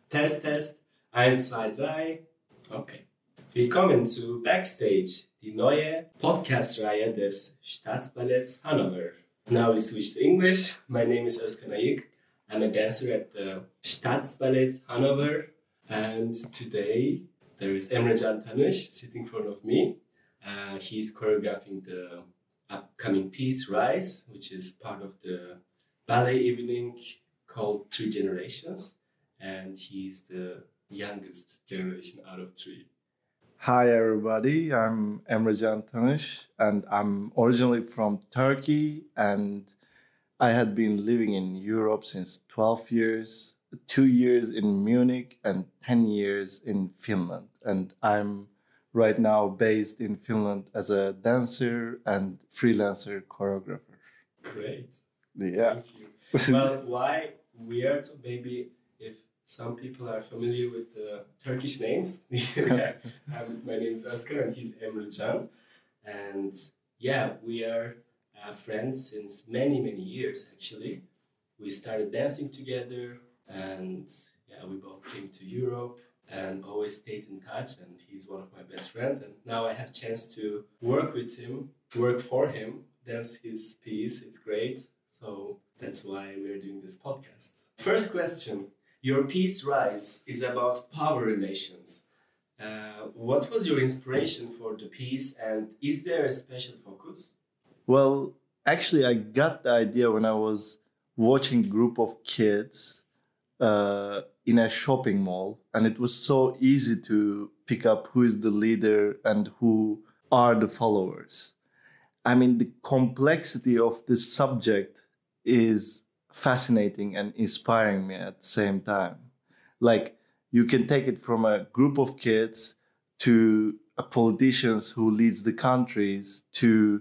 Test, test. 1, 2, 3. Okay. Willkommen zu Backstage, die neue Podcast-Reihe des Staatsballetts Hannover. Now we switch to English. My name is Özkan Ayık. I'm a dancer at the Staatsballett Hannover. And today there is Emrecan Tanış sitting in front of me. He's choreographing the upcoming piece Rise, which is part of the ballet evening called Three Generations. And he's the youngest generation out of three. Hi everybody, I'm Emrecan Tanış and I'm originally from Turkey and I had been living in Europe since 12 years, 2 years in Munich and 10 years in Finland. And I'm right now based in Finland as a dancer and freelancer choreographer. Great. Yeah. Thank you. Well, why weird? Maybe if some people are familiar with the Turkish names. My name is Özkan and he's Emrecan. And yeah, we are friends since many, many years actually. We started dancing together and yeah, we both came to Europe and always stayed in touch, and he's one of my best friends. And now I have chance to work with him, work for him, dance his piece. It's great. So that's why we're doing this podcast. First question. Your piece Rise is about power relations. What was your inspiration for the piece, and is there a special focus? Well, actually, I got the idea when I was watching a group of kids in a shopping mall, and it was so easy to pick up who is the leader and who are the followers. I mean, the complexity of this subject is fascinating and inspiring me at the same time. Like, you can take it from a group of kids to a politicians who leads the countries to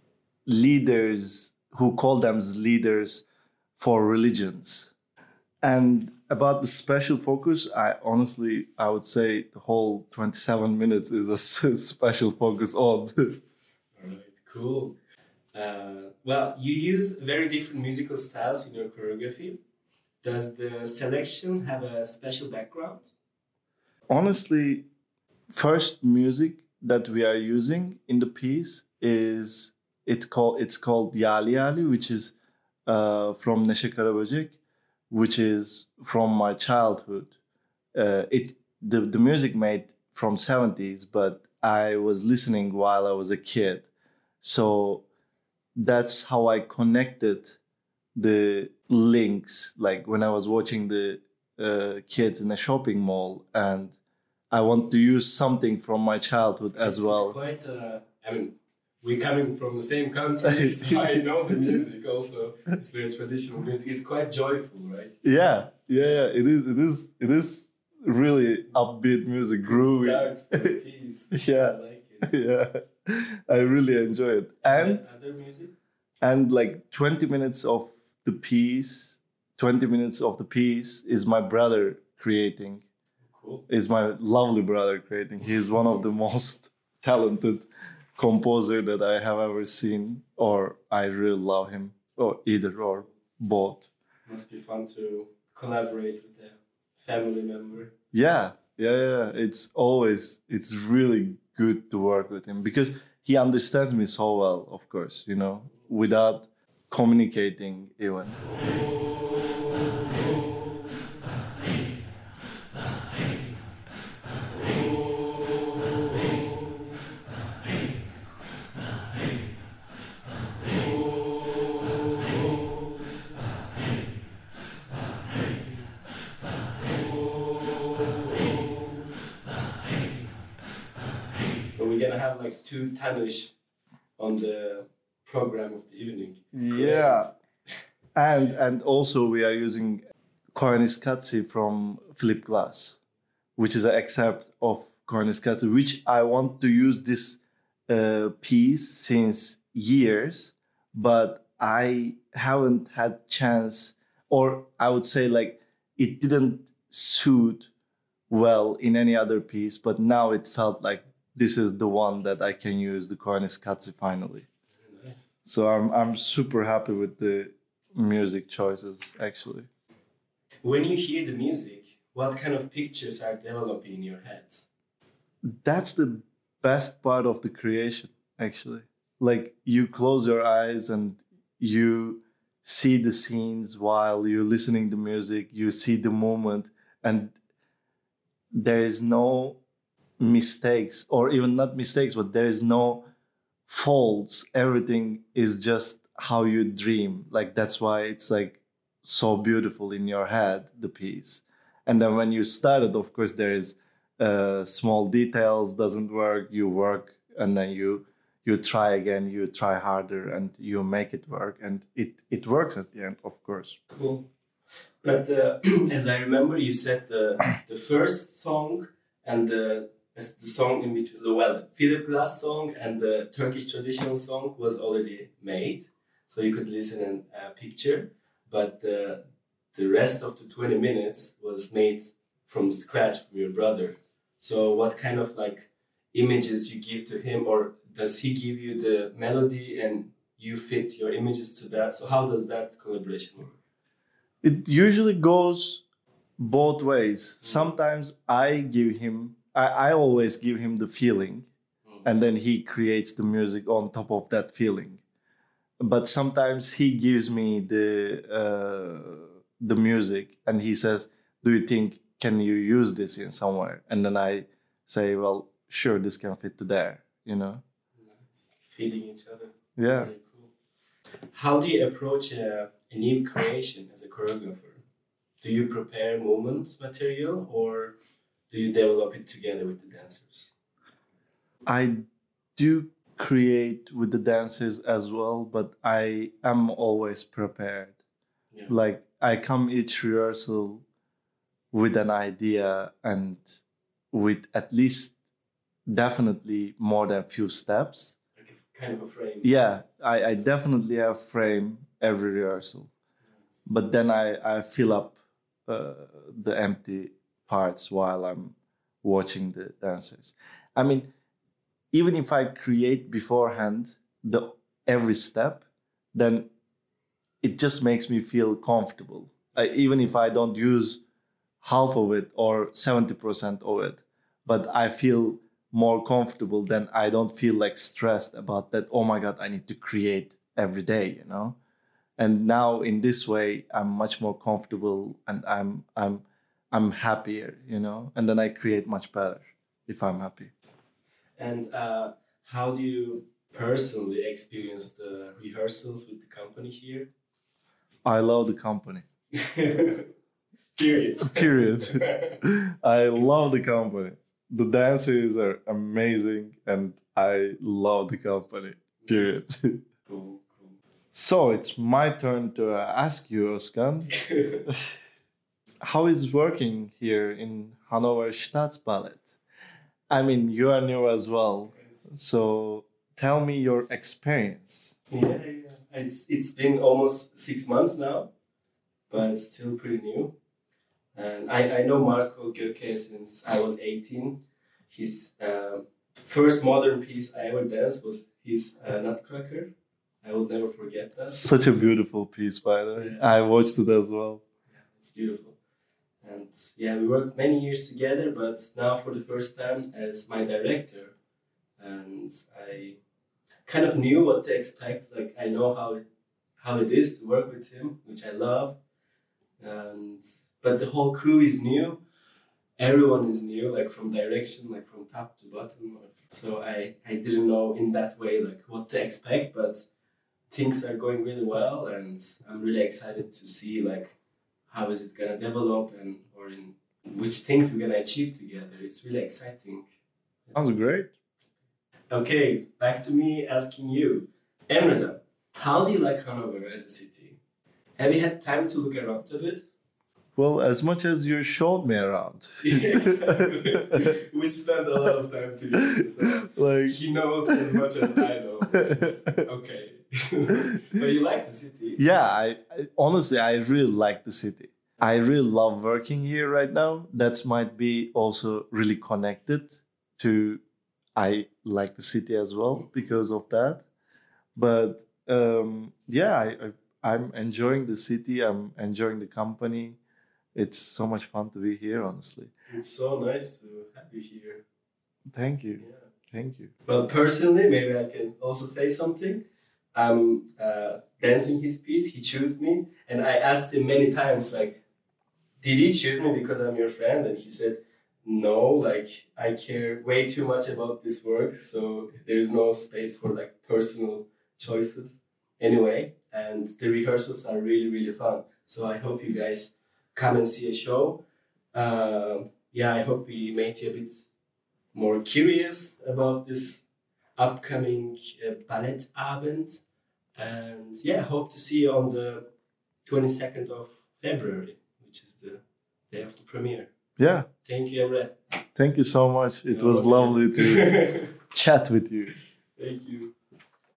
leaders who call them leaders for religions. And about the special focus, I would say the whole 27 minutes is a special focus on. All right, cool. Well, you use very different musical styles in your choreography. Does the selection have a special background? Honestly, first music that we are using in the piece is it's called Yali Yali, which is from Neşe Karaböcek, which is from my childhood. The music made from 70s, but I was listening while I was a kid, so that's how I connected the links. Like when I was watching the kids in a shopping mall, and I want to use something from my childhood as well. It's quite. I mean, we're coming from the same country, so I know the music also. It's very traditional music. It's quite joyful, right? Yeah. It is really upbeat music, groovy. Start for the piece. Yeah. I like it. Yeah, I really enjoy it. And other music? And like 20 minutes of the piece is my brother creating. Cool. Is my lovely brother creating. He's one of the most talented composer that I have ever seen, or I really love him, or either or both. Must be fun to collaborate with a family member. Yeah. It's really good to work with him because he understands me so well, of course, without communicating even. So we're gonna have like 2 Tanış on the program of the evening. Yeah. And also we are using Koyaanisqatsi from Philip Glass, which is an excerpt of Koyaanisqatsi, which I want to use this piece since years, but I haven't had chance, or I would say like it didn't suit well in any other piece, but now it felt like this is the one that I can use, the Koyaanisqatsi finally. Nice. So I'm super happy with the music choices, actually. When you hear the music, what kind of pictures are developing in your head? That's the best part of the creation, actually. Like you close your eyes and you see the scenes while you're listening to music, you see the moment, and there is no mistakes, or even not mistakes, but there is no faults. Everything is just how you dream. Like that's why it's like so beautiful in your head, the piece. And then when you start it, of course, there is small details doesn't work. You work, and then you try again. You try harder, and you make it work, and it works at the end, of course. Cool. But as I remember, you said the first song and the song in between, well, the Philip Glass song and the Turkish traditional song was already made, so you could listen and picture. But the rest of the 20 minutes was made from scratch from your brother. So what kind of like images you give to him, or does he give you the melody and you fit your images to that? So how does that collaboration work? It usually goes both ways. Sometimes I always give him the feeling, and then he creates the music on top of that feeling. But sometimes he gives me the music, and he says, "Do you think can you use this in somewhere?" And then I say, "Well, sure, this can fit to there." Nice. Feeding each other. Yeah. Very cool. How do you approach a new creation as a choreographer? Do you prepare movement material, or do you develop it together with the dancers? I do create with the dancers as well, but I am always prepared. Yeah. Like I come each rehearsal with an idea and with at least definitely more than few steps. Like a kind of a frame. Yeah, I definitely have frame every rehearsal. Nice. But then I fill up the empty parts while I'm watching the dancers. I mean, even if I create beforehand every step, then it just makes me feel comfortable. Even if I don't use half of it or 70% of it, but I feel more comfortable, then I don't feel like stressed about that. Oh my God, I need to create every day, And now in this way, I'm much more comfortable, and I'm happier, And then I create much better if I'm happy. And how do you personally experience the rehearsals with the company here? I love the company. Period. Period. I love the company. The dancers are amazing, and I love the company. Period. Cool. So it's my turn to ask you, Özkan. How is working here in Hanover Staatsballett? I mean, you are new as well. So tell me your experience. Yeah. It's been almost 6 months now, but it's still pretty new. And I know Marco Göke since I was 18. His first modern piece I ever danced was his Nutcracker. I will never forget that. Such a beautiful piece, by the way. Yeah. I watched it as well. Yeah, it's beautiful. And yeah, we worked many years together, but now for the first time as my director. And I kind of knew what to expect. Like I know how it is to work with him, which I love. But the whole crew is new. Everyone is new, like from direction, like from top to bottom. So I didn't know in that way like what to expect, but things are going really well, and I'm really excited to see like how is it gonna develop or in which things we're gonna achieve together. It's really exciting. Sounds great. Okay, back to me asking you, Emrecan, how do you like Hanover as a city? Have you had time to look around a bit? Well, as much as you showed me around. Yes, we spent a lot of time together. So like, he knows as much as I know, which is okay. But you like the city? Yeah, I honestly, I really like the city. I really love working here right now. That might be also really connected to I like the city as well because of that. But yeah, I'm enjoying the city. I'm enjoying the company. It's so much fun to be here, honestly. It's so nice to have you here. Thank you. Yeah. Thank you. Well, personally, maybe I can also say something. I'm dancing his piece. He chose me, and I asked him many times, like, did he choose me because I'm your friend? And he said, no, like, I care way too much about this work, so there's no space for like personal choices. Anyway, and the rehearsals are really, really fun. So I hope you guys come and see a show. Yeah, I hope we made you a bit more curious about this upcoming Ballettabend. And yeah, hope to see you on the 22nd of February, which is the day of the premiere. Yeah. Thank you, Emre. Thank you so much. It was lovely to chat with you. Thank you.